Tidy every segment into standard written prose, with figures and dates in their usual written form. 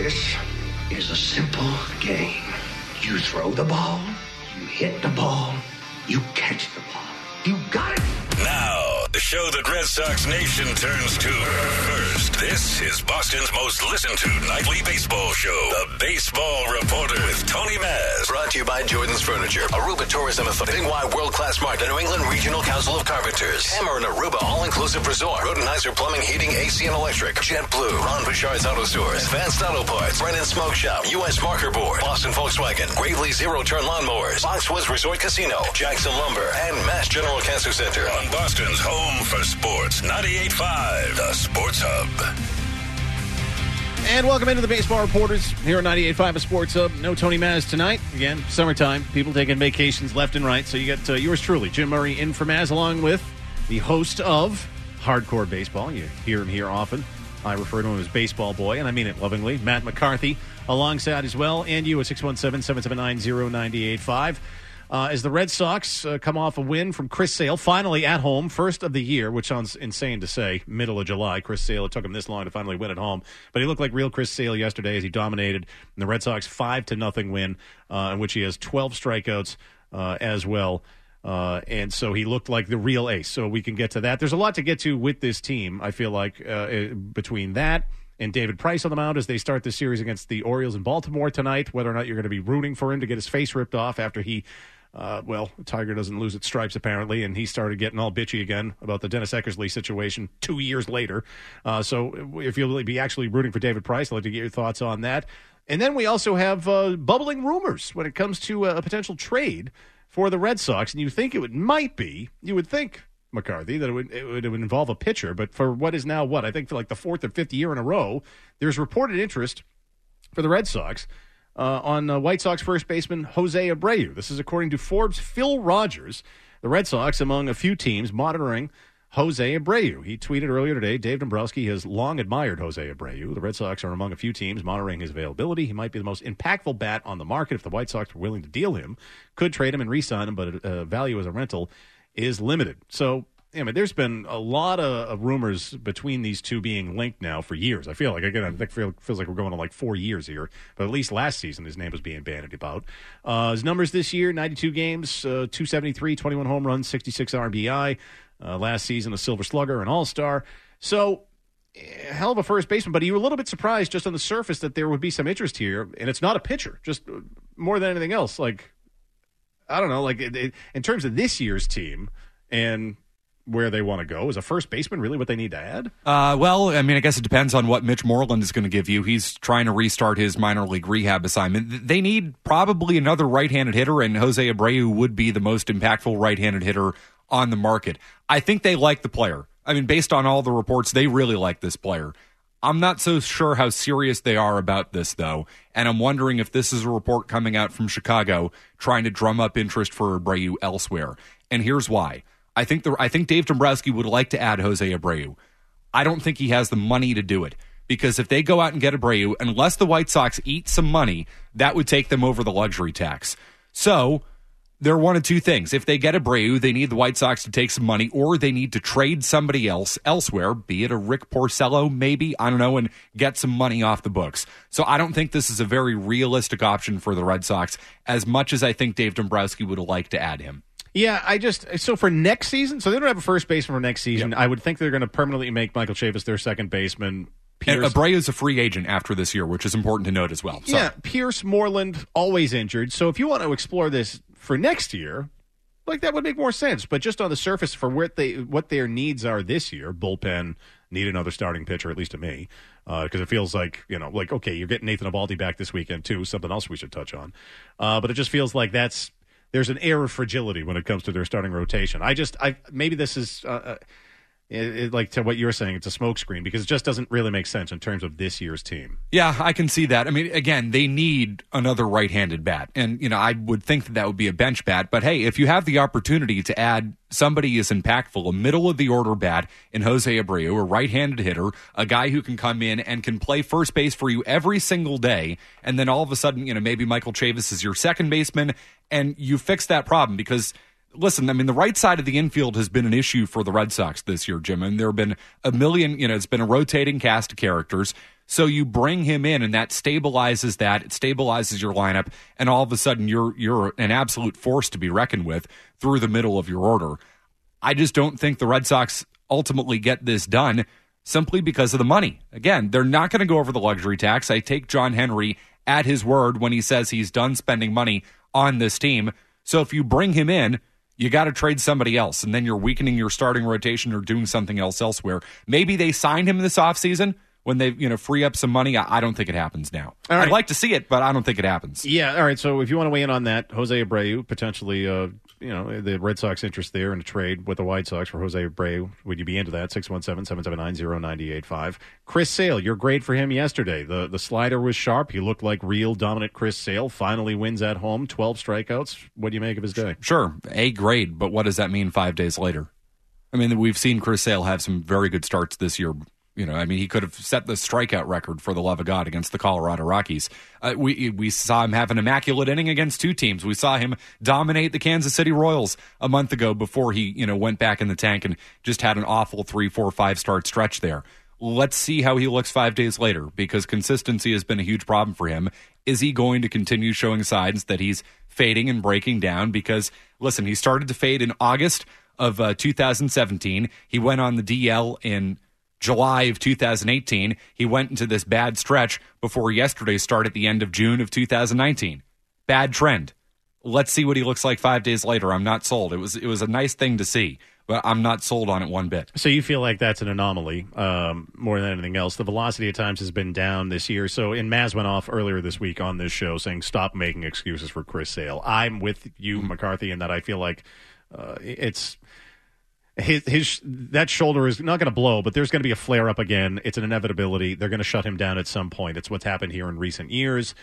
This is a simple game. You throw the ball, you hit the ball, you catch the ball. You got it! Now, the show that Red Sox Nation turns to first. This is Boston's most listened to nightly baseball show, The Baseball Reporter with Tony Maz. Brought to you by Jordan's Furniture, Aruba Tourism Authority, Big World-Class Market, New England Regional Council of Carpenters, Hammer and Aruba All-Inclusive Resort, Rodenizer Plumbing, Heating, AC and Electric, JetBlue, Ron Bouchard's Auto Stores, Advanced Auto Parts, Brennan Smoke Shop, U.S. Marker Board, Boston Volkswagen, Gravely Zero-Turn Lawnmowers, Foxwoods Resort Casino, Jackson Lumber, and Mass General Cancer Center. On Boston's home for sports, 98.5, The Sports Hub. And welcome into the Baseball Reporters here on 98.5 The Sports Hub. No Tony Maz tonight. Again, summertime. People taking vacations left and right. So you got yours truly, Jim Murray, in for Maz, along with the host of Hardcore Baseball. You hear him here often. I refer to him as Baseball Boy, and I mean it lovingly. Matt McCarthy alongside as well. And you at 617-779-0985. As the Red Sox come off a win from Chris Sale, finally at home, first of the year, which sounds insane to say, middle of July. Chris Sale, it took him this long to finally win at home. But he looked like real Chris Sale yesterday as he dominated the Red Sox 5-0 win, in which he has 12 strikeouts as well. And so he looked like the real ace. So we can get to that. There's a lot to get to with this team, I feel like, between that and David Price on the mound as they start the series against the Orioles in Baltimore tonight, whether or not you're going to be rooting for him to get his face ripped off after he Tiger doesn't lose its stripes, apparently, and he started getting all bitchy again about the Dennis Eckersley situation 2 years later. So if you'll be actually rooting for David Price, I'd like to get your thoughts on that. And then we also have bubbling rumors when it comes to a potential trade for the Red Sox. And you think you would think, McCarthy, that it would involve a pitcher. But for what is now I think for like the fourth or fifth year in a row, there's reported interest for the Red Sox on White Sox first baseman Jose Abreu. This is according to Forbes' Phil Rogers. The Red Sox among a few teams monitoring Jose Abreu. He tweeted earlier today, Dave Dombrowski has long admired Jose Abreu. The Red Sox are among a few teams monitoring his availability. He might be the most impactful bat on the market if the White Sox were willing to deal him. Could trade him and re-sign him, but value as a rental is limited. So, I mean, there's been a lot of rumors between these two being linked now for years. I feel like, again, it feels like we're going on like 4 years here. But at least last season, his name was being bandied about. His numbers this year, 92 games, 273, 21 home runs, 66 RBI. Last season, a Silver Slugger, an All-Star. So, hell of a first baseman. But you were a little bit surprised just on the surface that there would be some interest here. And it's not a pitcher, just more than anything else. Like, I don't know, like in terms of this year's team and where they want to go, is a first baseman really what they need to add? Well, I mean, I guess it depends on what Mitch Moreland is going to give you. He's trying to restart his minor league rehab assignment. They need probably another right-handed hitter, and Jose Abreu would be the most impactful right-handed hitter on the market. I think they like the player. I mean, based on all the reports, they really like this player. I'm not so sure how serious they are about this, though, and I'm wondering if this is a report coming out from Chicago trying to drum up interest for Abreu elsewhere. And here's why. I think Dave Dombrowski would like to add Jose Abreu. I don't think he has the money to do it, because if they go out and get Abreu, unless the White Sox eat some money, that would take them over the luxury tax. So they're one of two things. If they get Abreu, they need the White Sox to take some money, or they need to trade somebody else elsewhere, be it a Rick Porcello, maybe, I don't know, and get some money off the books. So I don't think this is a very realistic option for the Red Sox, as much as I think Dave Dombrowski would like to add him. Yeah, so for next season, so they don't have a first baseman for next season. Yep. I would think they're going to permanently make Michael Chavis their second baseman. And Abreu is a free agent after this year, which is important to note as well. Yeah, Pierce, Moreland, always injured. So if you want to explore this for next year, like that would make more sense. But just on the surface for what their needs are this year, bullpen, need another starting pitcher, at least to me, because it feels like, okay, you're getting Nathan Eovaldi back this weekend too, something else we should touch on. But it just feels like there's an air of fragility when it comes to their starting rotation. Maybe this is like to what you were saying, it's a smokescreen, because it just doesn't really make sense in terms of this year's team. Yeah, I can see that. I mean, again, they need another right-handed bat, and I would think that would be a bench bat. But hey, if you have the opportunity to add somebody as impactful, a middle-of-the-order bat in Jose Abreu, a right-handed hitter, a guy who can come in and can play first base for you every single day, and then all of a sudden, maybe Michael Chavis is your second baseman, and you fix that problem. Because, listen, I mean, the right side of the infield has been an issue for the Red Sox this year, Jim, and there have been a million, it's been a rotating cast of characters. So you bring him in, and that stabilizes that. It stabilizes your lineup, and all of a sudden you're an absolute force to be reckoned with through the middle of your order. I just don't think the Red Sox ultimately get this done simply because of the money. Again, they're not going to go over the luxury tax. I take John Henry at his word when he says he's done spending money on this team. So if you bring him in, you got to trade somebody else, and then you're weakening your starting rotation or doing something else elsewhere. Maybe they sign him this offseason when they free up some money. I don't think it happens now. I'd like to see it, but I don't think it happens. Yeah, all right. So if you want to weigh in on that, Jose Abreu, potentially, the Red Sox interest there in a trade with the White Sox for Jose Abreu. Would you be into that? 617-779-0985. Chris Sale, your grade for him yesterday. The slider was sharp. He looked like real dominant Chris Sale. Finally wins at home, 12 strikeouts. What do you make of his day? Sure, A grade, but what does that mean 5 days later? I mean, we've seen Chris Sale have some very good starts this year. He could have set the strikeout record for the love of God against the Colorado Rockies. We saw him have an immaculate inning against two teams. We saw him dominate the Kansas City Royals a month ago before he, went back in the tank and just had an awful 3, 4, 5 start stretch there. Let's see how he looks 5 days later, because consistency has been a huge problem for him. Is he going to continue showing signs that he's fading and breaking down? Because, listen, he started to fade in August of 2017. He went on the DL in July of 2018, he went into this bad stretch before yesterday's start at the end of June of 2019. Bad trend. Let's see what he looks like 5 days later. I'm not sold. It was a nice thing to see, but I'm not sold on it one bit. So you feel like that's an anomaly more than anything else. The velocity at times has been down this year. So, and Maz went off earlier this week on this show saying, stop making excuses for Chris Sale. I'm with you, McCarthy, in that I feel like it's... that shoulder is not going to blow, but there's going to be a flare up again. It's an inevitability. They're going to shut him down at some point. It's what's happened here in recent years.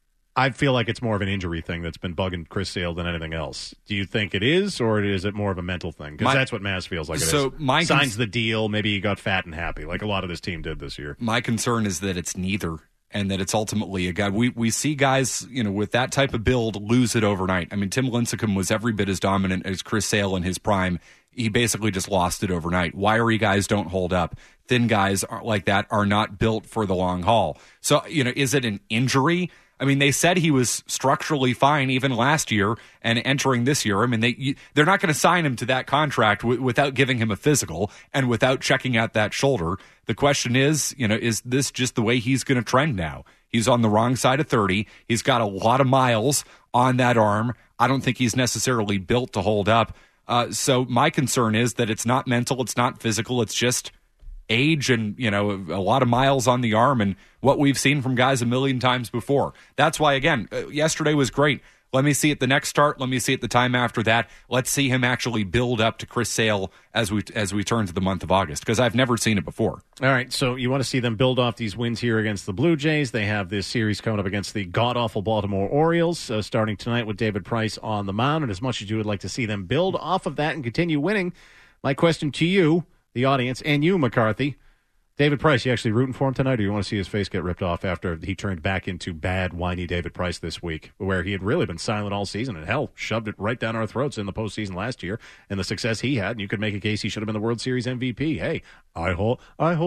I feel like it's more of an injury thing that's been bugging Chris Sale than anything else. Do you think it is, or is it more of a mental thing? Because that's what Maz feels like it is. Signs the deal. Maybe he got fat and happy, like a lot of this team did this year. My concern is that it's neither, and that it's ultimately a guy. We see guys, with that type of build lose it overnight. I mean, Tim Lincecum was every bit as dominant as Chris Sale in his prime. He basically just lost it overnight. Wiry guys don't hold up. Thin guys like that are not built for the long haul. So, is it an injury? I mean, they said he was structurally fine even last year and entering this year. I mean, they're not going to sign him to that contract without giving him a physical and without checking out that shoulder. The question is this just the way he's going to trend now? He's on the wrong side of 30. He's got a lot of miles on that arm. I don't think he's necessarily built to hold up. So my concern is that it's not mental, it's not physical, it's just age and, a lot of miles on the arm and what we've seen from guys a million times before. That's why, again, yesterday was great. Let me see it the next start. Let me see it the time after that. Let's see him actually build up to Chris Sale as we turn to the month of August, because I've never seen it before. All right, so you want to see them build off these wins here against the Blue Jays. They have this series coming up against the god-awful Baltimore Orioles, starting tonight with David Price on the mound. And as much as you would like to see them build off of that and continue winning, my question to you, the audience, and you, McCarthy, David Price, you actually rooting for him tonight, or you want to see his face get ripped off after he turned back into bad, whiny David Price this week, where he had really been silent all season and, hell, shoved it right down our throats in the postseason last year, and the success he had, and you could make a case he should have been the World Series MVP. Hey, I hold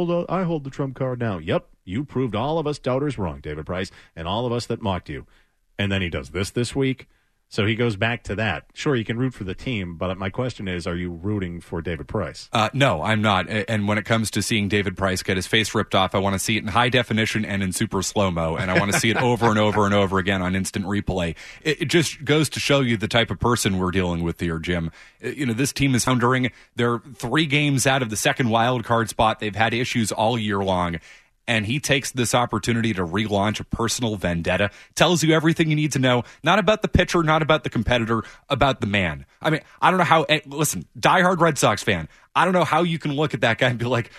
the trump card now. Yep, you proved all of us doubters wrong, David Price, and all of us that mocked you. And then he does this week. So he goes back to that. Sure, you can root for the team, but my question is, are you rooting for David Price? No, I'm not. And when it comes to seeing David Price get his face ripped off, I want to see it in high definition and in super slow-mo, and I want to see it over and over and over again on instant replay. It just goes to show you the type of person we're dealing with here, Jim. This team is floundering. They're 3 games out of the second wild card spot. They've had issues all year long. And he takes this opportunity to relaunch a personal vendetta, tells you everything you need to know, not about the pitcher, not about the competitor, about the man. I mean, I don't know how, listen, diehard Red Sox fan, I don't know how you can look at that guy and be like,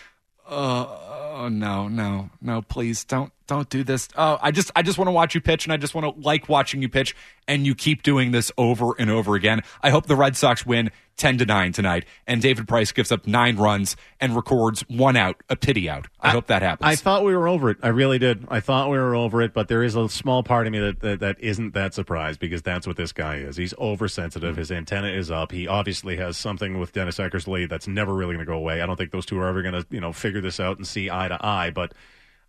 no, please don't do this. I just want to watch you pitch, and I just want to like watching you pitch, and you keep doing this over and over again. I hope the Red Sox win 10-9 tonight, and David Price gives up 9 runs and records 1 out, a pity out. I hope that happens. I thought we were over it. I really did. I thought we were over it, but there is a small part of me that isn't that surprised, because that's what this guy is. He's oversensitive. His antenna is up. He obviously has something with Dennis Eckersley that's never really going to go away. I don't think those two are ever going to, figure this out and see eye to eye, but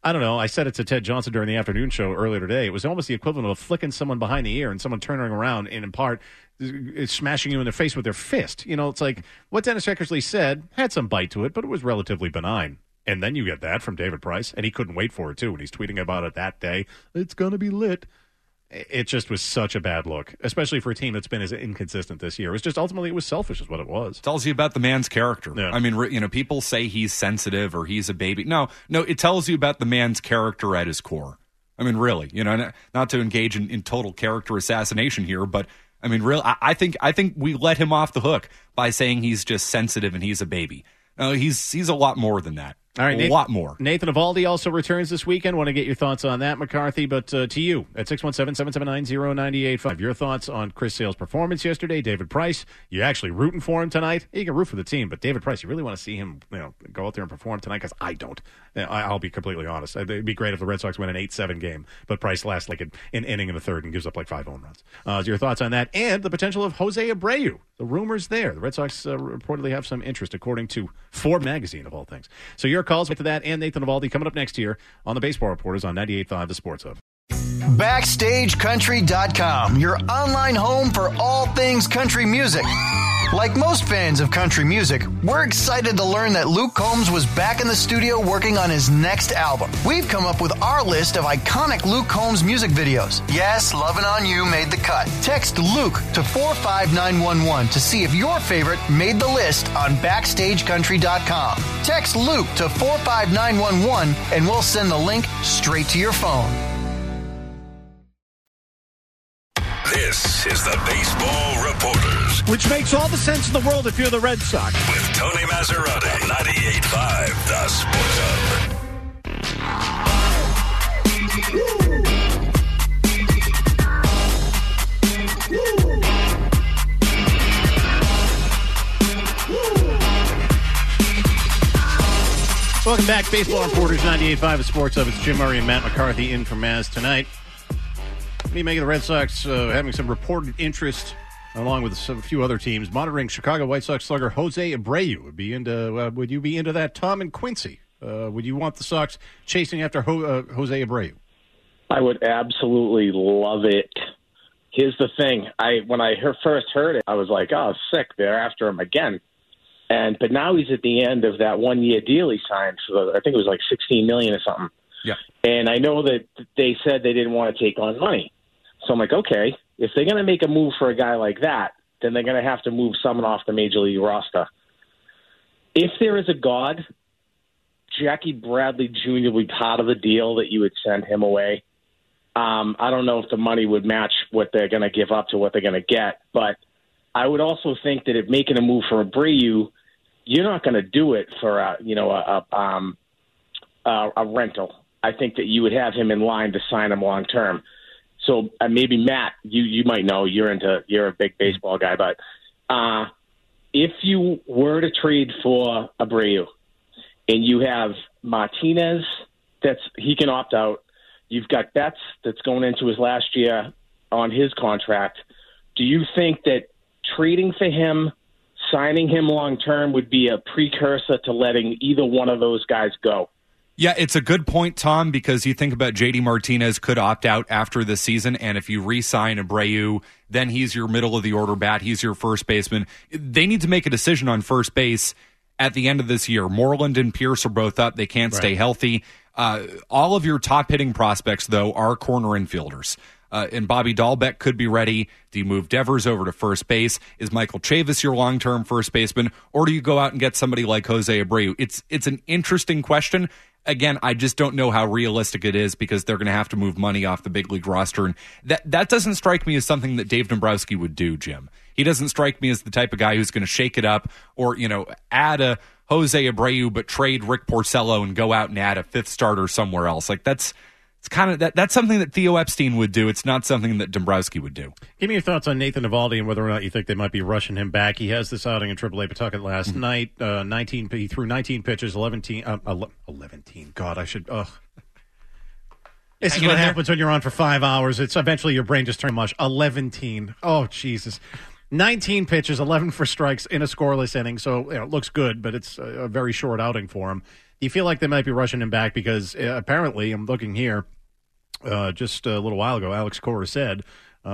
I don't know. I said it to Ted Johnson during the afternoon show earlier today. It was almost the equivalent of flicking someone behind the ear and someone turning around and in part smashing you in the face with their fist. It's like what Dennis Eckersley said had some bite to it, but it was relatively benign. And then you get that from David Price, and he couldn't wait for it, too, when he's tweeting about it that day. It's going to be lit. It just was such a bad look, especially for a team that's been as inconsistent this year. It was just ultimately it was selfish is what it was. Tells you about the man's character. Yeah. I mean, people say he's sensitive or he's a baby. No, it tells you about the man's character at his core. I mean, really, not to engage in total character assassination here, but I mean, really, I think we let him off the hook by saying he's just sensitive and he's a baby. No, he's a lot more than that. All right, a lot more. Nathan Eovaldi also returns this weekend. Want to get your thoughts on that, McCarthy. But to you, at 617-779-0985. Your thoughts on Chris Sale's performance yesterday. David Price, you're actually rooting for him tonight. You can root for the team, but David Price, you really want to see him go out there and perform tonight? Because I don't. I'll be completely honest. It'd be great if the Red Sox win an 8-7 game, but Price lasts like an inning in the third and gives up like 5 home runs. So your thoughts on that and the potential of Jose Abreu. The rumors there. The Red Sox reportedly have some interest, according to Forbes magazine, of all things. So your calls to that and Nathan Eovaldi coming up next year on the Baseball Reporters on 98.5 The Sports Hub. BackstageCountry.com, your online home for all things country music. Like most fans of country music, we're excited to learn that Luke Combs was back in the studio working on his next album. We've come up with our list of iconic Luke Combs music videos. Yes, Lovin' On You made the cut. Text Luke to 45911 to see if your favorite made the list on BackstageCountry.com. Text Luke to 45911 and we'll send the link straight to your phone. This is the Baseball Reporters. Which makes all the sense in the world if you're the Red Sox. With Tony Maserati, 98.5 The Sports Hub. Welcome back, Baseball Reporters, 98.5 The Sports Hub. It's Jim Murray and Matt McCarthy in for Maz tonight. Me making the Red Sox having some reported interest, along with a few other teams, monitoring Chicago White Sox slugger Jose Abreu. Would you be into that, Tom and Quincy? Would you want the Sox chasing after Jose Abreu? I would absolutely love it. Here's the thing: when I first heard it, I was like, "Oh, sick! They're after him again." But now he's at the end of that 1-year deal he signed for I think it was like $16 million or something. Yeah. And I know that they said they didn't want to take on money. So I'm like, okay, if they're going to make a move for a guy like that, then they're going to have to move someone off the Major League roster. If there is a God, Jackie Bradley Jr. would be part of the deal that you would send him away. I don't know if the money would match what they're going to give up to what they're going to get, but I would also think that if making a move for Abreu, you're not going to do it for a rental. I think that you would have him in line to sign him long term. So maybe Matt, you might know you're a big baseball guy, but if you were to trade for Abreu and you have Martinez, he can opt out. You've got Betts that's going into his last year on his contract. Do you think that trading for him, signing him long term would be a precursor to letting either one of those guys go? Yeah, it's a good point, Tom, because you think about JD Martinez could opt out after the season, and if you re-sign Abreu, then he's your middle-of-the-order bat, he's your first baseman. They need to make a decision on first base at the end of this year. Moreland and Pierce are both up. They can't stay healthy. All of your top-hitting prospects, though, are corner infielders. And Bobby Dahlbeck could be ready. Do you move Devers over to first base? Is Michael Chavis your long-term first baseman? Or do you go out and get somebody like Jose Abreu? It's an interesting question. Again, I just don't know how realistic it is because they're going to have to move money off the big league roster. And that doesn't strike me as something that Dave Dombrowski would do, Jim. He doesn't strike me as the type of guy who's going to shake it up or, add a Jose Abreu but trade Rick Porcello and go out and add a fifth starter somewhere else. Like that's something that Theo Epstein would do. It's not something that Dombrowski would do. Give me your thoughts on Nathan Eovaldi and whether or not you think they might be rushing him back. He has this outing in AAA Pawtucket last night. He threw 19 pitches, 11. God, I should. This is what happens when you're on for 5 hours. It's eventually your brain just turns mush. 11. Oh, Jesus. 19 pitches, 11 for strikes in a scoreless inning. So it looks good, but it's a very short outing for him. You feel like they might be rushing him back because apparently, I'm looking here, just a little while ago, Alex Cora said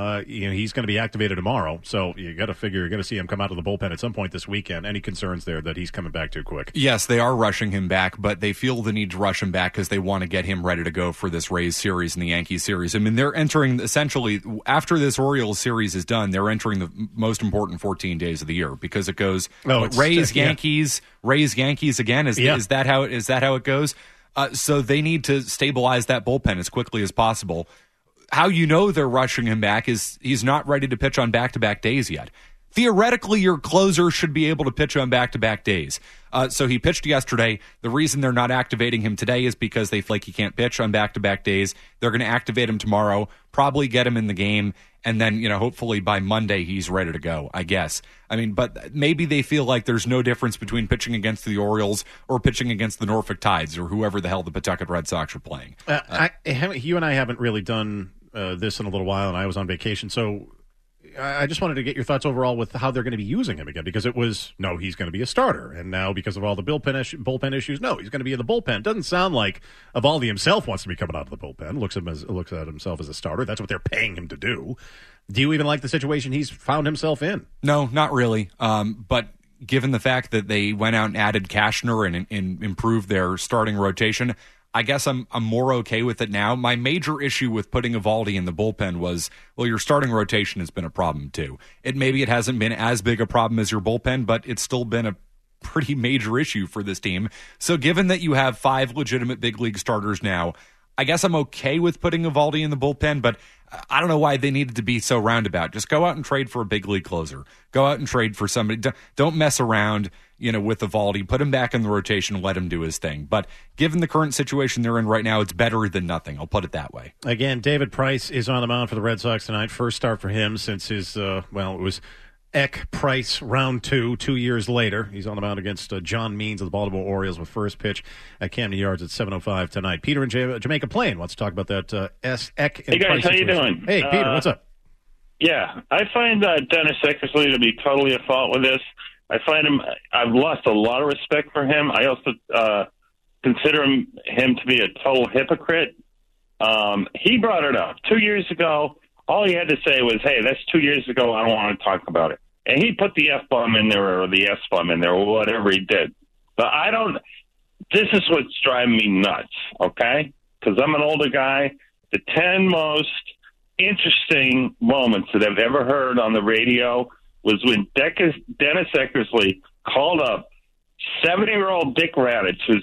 he's going to be activated tomorrow. So you got to figure you're going to see him come out of the bullpen at some point this weekend. Any concerns there that he's coming back too quick? Yes, they are rushing him back, but they feel the need to rush him back because they want to get him ready to go for this Rays series and the Yankees series. I mean, they're entering essentially after this Orioles series is done, they're entering the most important 14 days of the year because it goes Rays, Yankees, Rays, Yankees again. Is that how it goes? So they need to stabilize that bullpen as quickly as possible. How you know they're rushing him back is he's not ready to pitch on back-to-back days yet. Theoretically, your closer should be able to pitch on back-to-back days. So he pitched yesterday. The reason they're not activating him today is because they feel like he can't pitch on back-to-back days. They're going to activate him tomorrow, probably get him in the game, and then, hopefully by Monday he's ready to go, I guess. I mean, but maybe they feel like there's no difference between pitching against the Orioles or pitching against the Norfolk Tides or whoever the hell the Pawtucket Red Sox are playing. You and I haven't really done this in a little while, and I was on vacation, so I just wanted to get your thoughts overall with how they're going to be using him again, because it was, no, he's going to be a starter, and now because of all the bullpen issues, no, he's going to be in the bullpen. Doesn't sound like Eovaldi himself wants to be coming out of the bullpen. Looks at himself as a starter. That's what they're paying him to do. Do you even like the situation he's found himself in? No, not really. But given the fact that they went out and added Cashner and improved their starting rotation, I guess I'm more okay with it now. My major issue with putting Eovaldi in the bullpen was, your starting rotation has been a problem too. Maybe it hasn't been as big a problem as your bullpen, but it's still been a pretty major issue for this team. So given that you have 5 legitimate big league starters now, I guess I'm okay with putting Eovaldi in the bullpen, but I don't know why they needed to be so roundabout. Just go out and trade for a big league closer. Go out and trade for somebody. Don't mess around, with Eovaldi. Put him back in the rotation and let him do his thing. But given the current situation they're in right now, it's better than nothing. I'll put it that way. Again, David Price is on the mound for the Red Sox tonight. First start for him since his, it was Eck Price round 2 years later. He's on the mound against John Means of the Baltimore Orioles with first pitch at Camden Yards at 7:05 tonight. Peter in Jamaica Plain wants to talk about that Eck and Hey guys, Price how you situation. doing? Hey Peter, what's up? Yeah, I find Dennis Eckersley to be totally at fault with this. I've lost a lot of respect for him. I also consider him to be a total hypocrite. He brought it up 2 years ago. All he had to say was, hey, that's 2 years ago. I don't want to talk about it. And he put the F-bomb in there or the S-bomb in there or whatever he did. But this is what's driving me nuts, okay? Because I'm an older guy. The 10 most interesting moments that I've ever heard on the radio was when Dennis Eckersley called up 70-year-old Dick Radich, who's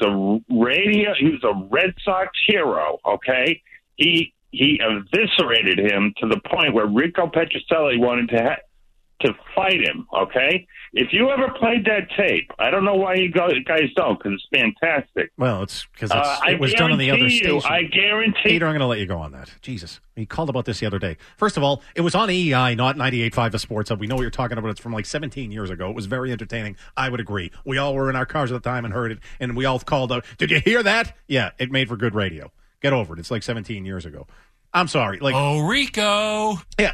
a Red Sox hero, okay? He eviscerated him to the point where Rico Petrocelli wanted to fight him, okay? If you ever played that tape, I don't know why you guys don't, because it's fantastic. Well, it's because it was done on the other station. I guarantee Peter, I'm going to let you go on that. Jesus. He called about this the other day. First of all, it was on EEI, not 98.5 The Sports Hub. We know what you're talking about. It's from like 17 years ago. It was very entertaining. I would agree. We all were in our cars at the time and heard it, and we all called out, did you hear that? Yeah, it made for good radio. Get over it. It's like 17 years ago. I'm sorry. Rico. Yeah.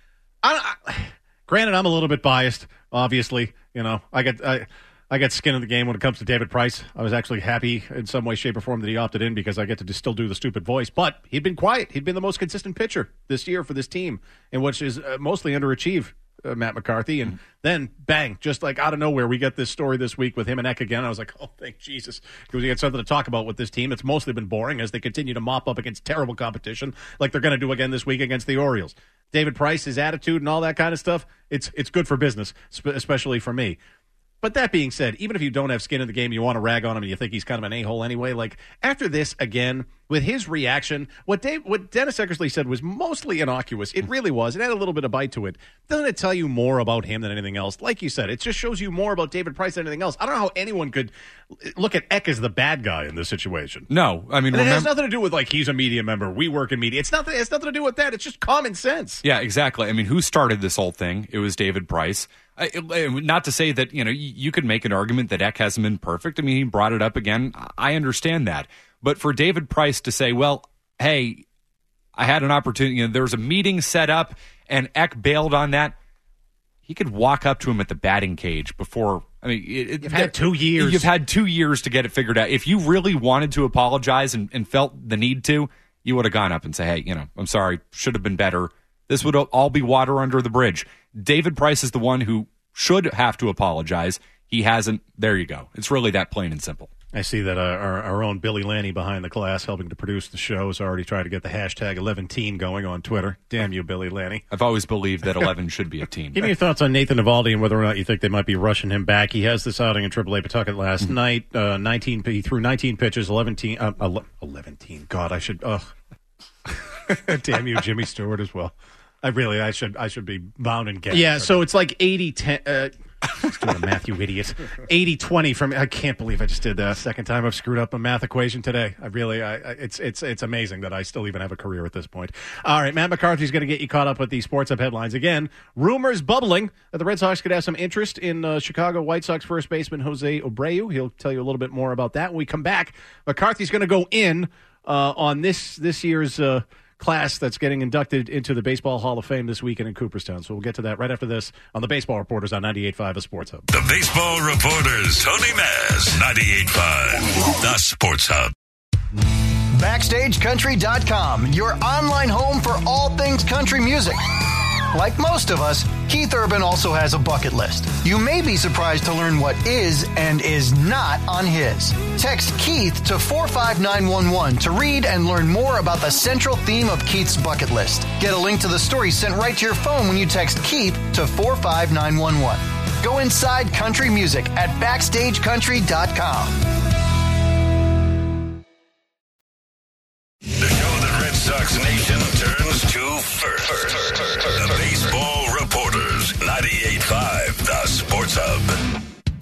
Granted, I'm a little bit biased, obviously. I get skin in the game when it comes to David Price. I was actually happy in some way, shape, or form that he opted in because I get to still do the stupid voice. But he'd been quiet. He'd been the most consistent pitcher this year for this team, in which is mostly underachieved Matt McCarthy. And then, bang, just like out of nowhere, we get this story this week with him and Eck again. I was like, oh, thank Jesus. Because we had something to talk about with this team. It's mostly been boring as they continue to mop up against terrible competition like they're going to do again this week against the Orioles. David Price, his attitude and all that kind of stuff, it's good for business, especially for me. But that being said, even if you don't have skin in the game, you want to rag on him and you think he's kind of an a-hole anyway, like after this, again, with his reaction, what Dennis Eckersley said was mostly innocuous. It really was. It had a little bit of bite to it. Doesn't it tell you more about him than anything else? Like you said, it just shows you more about David Price than anything else. I don't know how anyone could look at Eck as the bad guy in this situation. No, I mean, it has nothing to do with like he's a media member. We work in media. It has nothing to do with that. It's just common sense. Yeah, exactly. I mean, who started this whole thing? It was David Price. Not to say that, you could make an argument that Eck hasn't been perfect. I mean, he brought it up again. I understand that. But for David Price to say, well, hey, I had an opportunity, there was a meeting set up and Eck bailed on that, he could walk up to him at the batting cage before I mean, you've had 2 years. You've had 2 years to get it figured out. If you really wanted to apologize and felt the need to, you would have gone up and say, hey, I'm sorry, should have been better. This would all be water under the bridge. David Price is the one who should have to apologize. He hasn't. There you go. It's really that plain and simple. I see that our own Billy Lanny behind the glass, helping to produce the show, has already tried to get the hashtag 11teen going on Twitter. Damn you, Billy Lanny. I've always believed that 11 should be a teen. Give me your thoughts on Nathan Eovaldi and whether or not you think they might be rushing him back. He has this outing in AAA Pawtucket last night. He threw 19 pitches, 11 God, I should. Damn you, Jimmy Stewart as well. I should be bound and gagged. Yeah, so it's like 80-10. Just doing a math, you idiot. 80-20 from. I can't believe I just did that. Second time I've screwed up a math equation today. It's amazing that I still even have a career at this point. All right, Matt McCarthy's going to get you caught up with the Sports Hub headlines again. Rumors bubbling that the Red Sox could have some interest in Chicago White Sox first baseman Jose Abreu. He'll tell you a little bit more about that when we come back. McCarthy's going to go in on this year's class that's getting inducted into the Baseball Hall of Fame this weekend in Cooperstown. So we'll get to that right after this on the Baseball Reporters on 98.5 A Sports Hub. The Baseball Reporters, Tony Maz, 98.5 The Sports Hub. BackstageCountry.com, your online home for all things country music. Like most of us, Keith Urban also has a bucket list. You may be surprised to learn what is and is not on his. Text Keith to 45911 to read and learn more about the central theme of Keith's bucket list. Get a link to the story sent right to your phone when you text Keith to 45911. Go inside country music at BackstageCountry.com. The show that Red Sox Nation turns to first. The Baseball Reporters, 98.5 The Sports Hub.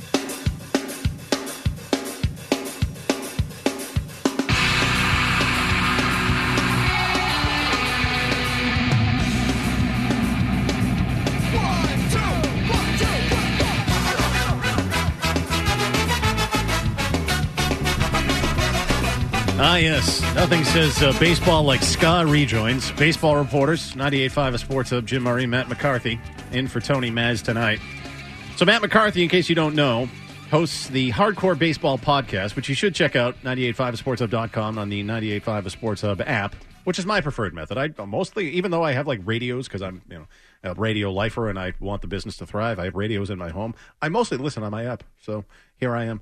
Ah, yes. Nothing says baseball like ska rejoins. Baseball Reporters, 98.5 A Sports Hub. Jim Murray, Matt McCarthy, in for Tony Maz tonight. So Matt McCarthy, in case you don't know, hosts the Hardcore Baseball Podcast, which you should check out, 985asportshub.com on the 98.5 A Sports Hub app, which is my preferred method. I mostly, even though I have like radios, because I'm a radio lifer and I want the business to thrive, I have radios in my home. I mostly listen on my app. So here I am,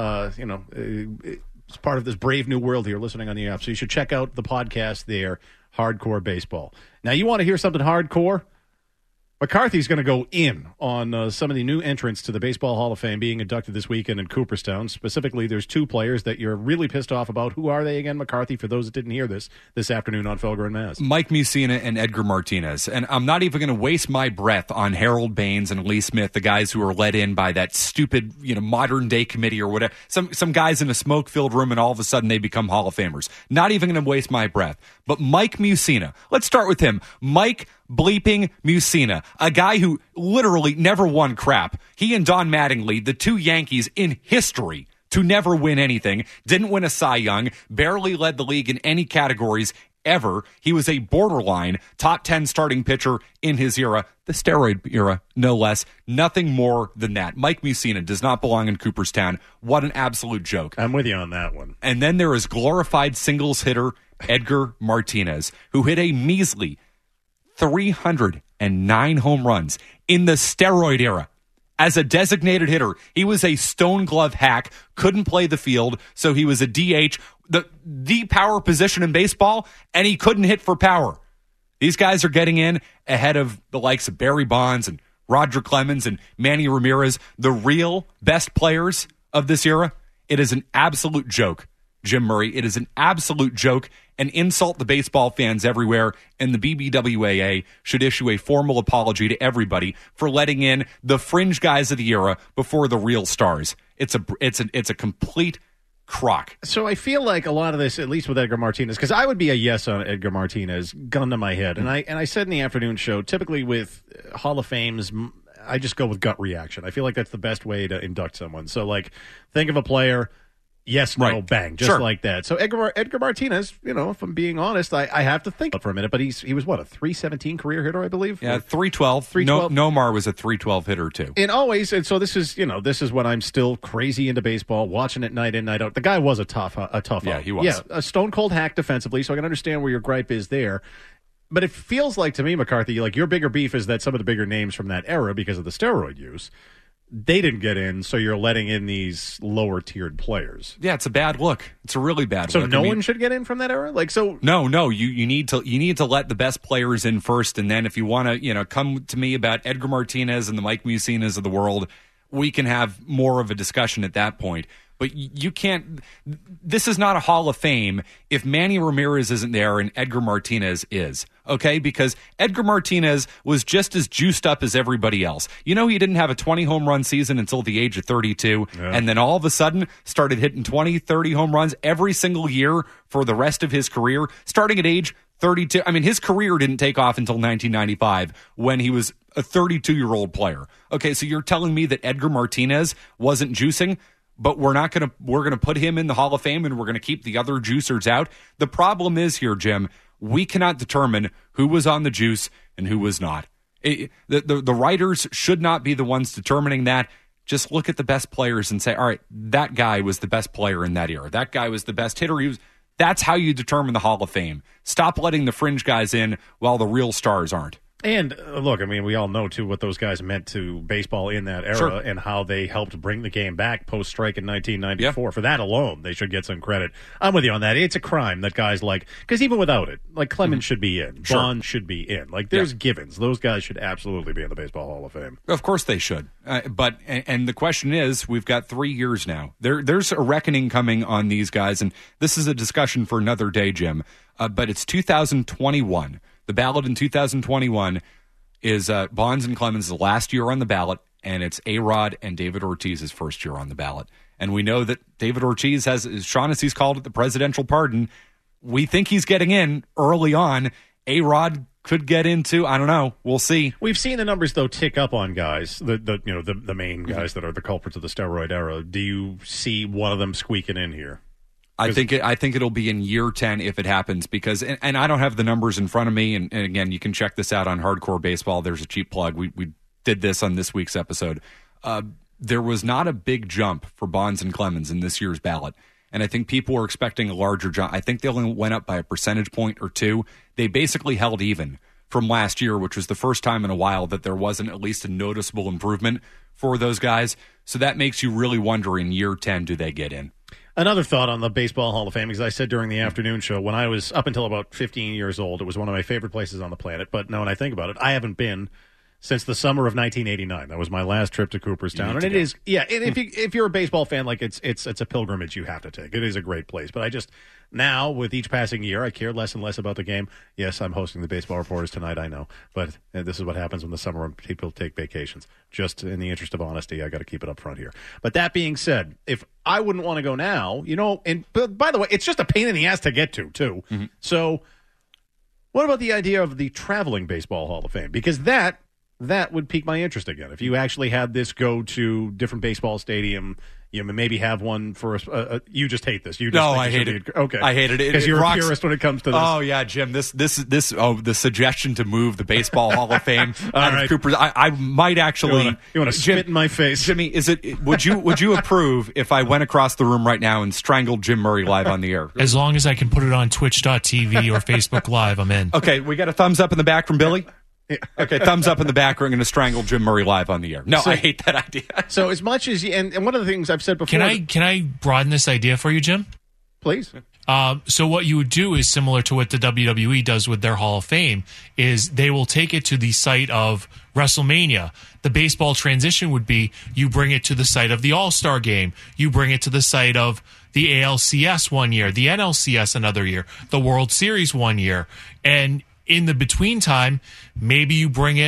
it's part of this brave new world here, listening on the app. So you should check out the podcast there, Hardcore Baseball. Now, you want to hear something hardcore? McCarthy's going to go in on some of the new entrants to the Baseball Hall of Fame being inducted this weekend in Cooperstown. Specifically, there's two players that you're really pissed off about. Who are they again, McCarthy, for those that didn't hear this afternoon on Felger and Maz? Mike Mussina and Edgar Martinez. And I'm not even going to waste my breath on Harold Baines and Lee Smith, the guys who are let in by that stupid, modern-day committee or whatever. Some guys in a smoke-filled room, and all of a sudden they become Hall of Famers. Not even going to waste my breath. But Mike Mussina, let's start with him. Mike bleeping Mussina, a guy who literally never won crap. He and Don Mattingly, the two Yankees in history to never win anything, didn't win a Cy Young, barely led the league in any categories ever. He was a borderline top 10 starting pitcher in his era, the steroid era, no less. Nothing more than that. Mike Mussina does not belong in Cooperstown. What an absolute joke. I'm with you on that one. And then there is glorified singles hitter Edgar Martinez, who hit a measly 309 home runs in the steroid era. As a designated hitter, he was a stone glove hack, couldn't play the field, so he was a DH, the power position in baseball, and he couldn't hit for power. These guys are getting in ahead of the likes of Barry Bonds and Roger Clemens and Manny Ramirez, the real best players of this era. It is an absolute joke, Jim Murray. It is an absolute joke, an insult to baseball fans everywhere, and the BBWAA should issue a formal apology to everybody for letting in the fringe guys of the era before the real stars. It's a complete crock. So I feel like a lot of this, at least with Edgar Martinez, because I would be a yes on Edgar Martinez, gun to my head. And I said in the afternoon show, typically with Hall of Fames, I just go with gut reaction. I feel like that's the best way to induct someone. So, like, think of a player, yes, no, Right. bang, just Sure. like that. So Edgar Martinez, if I'm being honest, I have to think for a minute, but he was what, a 317 career hitter, I believe? Yeah, 312. 312. Nomar was a 312 hitter too. And so this is when I'm still crazy into baseball, watching it night in, night out. The guy was a tough Yeah, out. he was. Yeah, a stone cold hack defensively, so I can understand where your gripe is there. But it feels like to me, McCarthy, like your bigger beef is that some of the bigger names from that era, because of the steroid use, they didn't get in, so you're letting in these lower tiered players. Yeah, it's a bad look. It's a really bad So look. no one should get in from that era? No, you need to let the best players in first, and then if you want to, come to me about Edgar Martinez and the Mike Musinas of the world, we can have more of a discussion at that point. But you can't. This is not a Hall of Fame if Manny Ramirez isn't there and Edgar Martinez is. Okay, because Edgar Martinez was just as juiced up as everybody else. He didn't have a 20 home run season until the age of 32, and then all of a sudden started hitting 20, 30 home runs every single year for the rest of his career, starting at age 32. I mean, his career didn't take off until 1995 when he was a 32-year-old player. Okay, so you're telling me that Edgar Martinez wasn't juicing? But we're going to put him in the Hall of Fame and we're going to keep the other juicers out. The problem is here, Jim, we cannot determine who was on the juice and who was not. The writers should not be the ones determining that. Just look at the best players and say, all right, that guy was the best player in that era. That guy was the best hitter. That's how you determine the Hall of Fame. Stop letting the fringe guys in while the real stars aren't. And look, I mean, we all know, too, what those guys meant to baseball in that era and how they helped bring the game back post-strike in 1994. Yeah. For that alone, they should get some credit. I'm with you on that. It's a crime that guys because even without it, Clemens should be in. Bond should be in. There's givens. Those guys should absolutely be in the Baseball Hall of Fame. Of course they should. But the question is, we've got 3 years now. There's a reckoning coming on these guys, and this is a discussion for another day, Jim. But it's 2021. The ballot in 2021 is Bonds and Clemens' last year on the ballot, and it's A-Rod and David Ortiz's first year on the ballot. And we know that David Ortiz has, as Shaughnessy's called it, the presidential pardon. We think he's getting in early on. A-Rod could get into, I don't know. We'll see. We've seen the numbers, though, tick up on guys, the main guys that are the culprits of the steroid era. Do you see one of them squeaking in here? I think it'll be in year 10 if it happens, because and I don't have the numbers in front of me, and again, you can check this out on Hardcore Baseball. There's a cheap plug. We did this on this week's episode. There was not a big jump for Bonds and Clemens in this year's ballot, and I think people were expecting a larger jump. I think they only went up by a percentage point or two. They basically held even from last year, which was the first time in a while that there wasn't at least a noticeable improvement for those guys. So that makes you really wonder, in year 10, do they get in? Another thought on the Baseball Hall of Fame, because I said during the afternoon show, when I was up until about 15 years old, it was one of my favorite places on the planet. But now when I think about it, I haven't been since the summer of 1989. That was my last trip to Cooperstown. And it is, yeah, and if you're a baseball fan, it's a pilgrimage you have to take. It is a great place. But now, with each passing year, I care less and less about the game. Yes, I'm hosting the Baseball Reporters tonight, I know. But this is what happens when the summer when people take vacations. Just in the interest of honesty, I got to keep it up front here. But that being said, if I wouldn't want to go now, but by the way, it's just a pain in the ass to get to, too. Mm-hmm. So what about the idea of the traveling Baseball Hall of Fame? Because that would pique my interest again. If you actually had this go to different baseball stadium, maybe have one for you just hate this. I hate it. Okay. I hate it. Because you're a purist when it comes to this. Oh, yeah, Jim. The suggestion to move the Baseball Hall of Fame out of Cooper. I might actually. You want to spit in my face. Jimmy, would you approve if I went across the room right now and strangled Jim Murray live on the air? As long as I can put it on Twitch.tv or Facebook Live, I'm in. Okay, we got a thumbs up in the back from Billy? Yeah. Okay, thumbs up in the back. We're going to strangle Jim Murray live on the air. No, I hate that idea. So as much as and one of the things I've said before. Can I broaden this idea for you, Jim? Please. So what you would do is similar to what the WWE does with their Hall of Fame, is they will take it to the site of WrestleMania. The baseball transition would be you bring it to the site of the All-Star Game. You bring it to the site of the ALCS one year, the NLCS another year, the World Series one year. And in the between time, maybe you bring it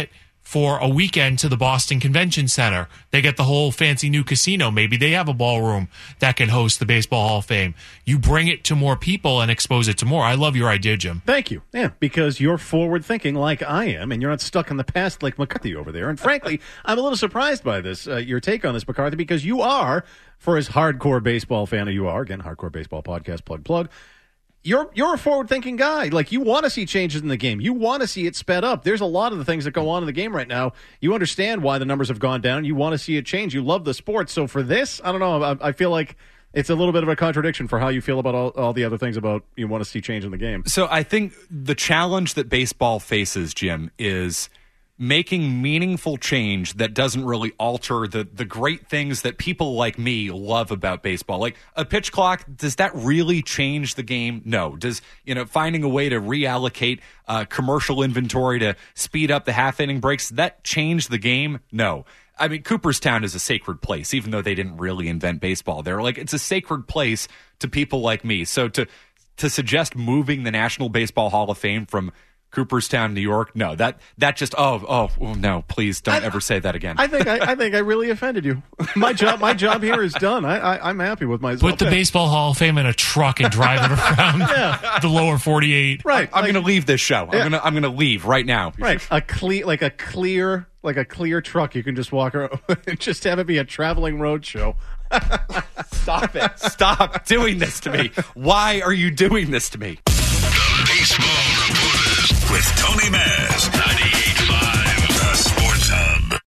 for a weekend to the Boston Convention Center. They get the whole fancy new casino. Maybe they have a ballroom that can host the Baseball Hall of Fame. You bring it to more people and expose it to more. I love your idea, Jim. Thank you. Yeah, because you're forward-thinking like I am, and you're not stuck in the past like McCarthy over there. And frankly, I'm a little surprised by this, your take on this, McCarthy, because you are, for as hardcore baseball fan as you are, again, Hardcore Baseball Podcast, plug, You're a forward-thinking guy. Like, you want to see changes in the game. You want to see it sped up. There's a lot of the things that go on in the game right now. You understand why the numbers have gone down. You want to see it change. You love the sport. So for this, I don't know. I feel like it's a little bit of a contradiction for how you feel about all the other things about you want to see change in the game. So I think the challenge that baseball faces, Jim, is making meaningful change that doesn't really alter the great things that people like me love about baseball. Like a pitch clock, does that really change the game? No. Does, finding a way to reallocate commercial inventory to speed up the half-inning breaks, that change the game? No. I mean, Cooperstown is a sacred place, even though they didn't really invent baseball there. Like, it's a sacred place to people like me. So to suggest moving the National Baseball Hall of Fame from Cooperstown, New York. No, that just no, please don't ever say that again. I think I really offended you. My job here is done. I'm happy with myself. Put the Baseball Hall of Fame in a truck and drive it around the lower 48. Right. I'm going to leave this show. I'm going to leave right now. Right. A clear truck. You can just walk around and just have it be a traveling road show. Stop it. Stop doing this to me. Why are you doing this to me? The Baseball Reporters with Tony Maz, 98.5, The Sports Hub.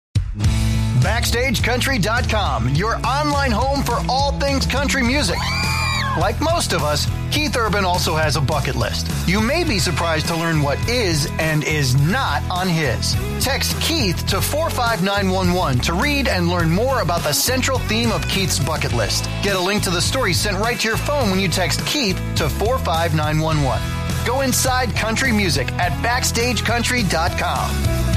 BackstageCountry.com, your online home for all things country music. Like most of us, Keith Urban also has a bucket list. You may be surprised to learn what is and is not on his. Text Keith to 45911 to read and learn more about the central theme of Keith's bucket list. Get a link to the story sent right to your phone when you text Keith to 45911. Go inside country music at BackstageCountry.com.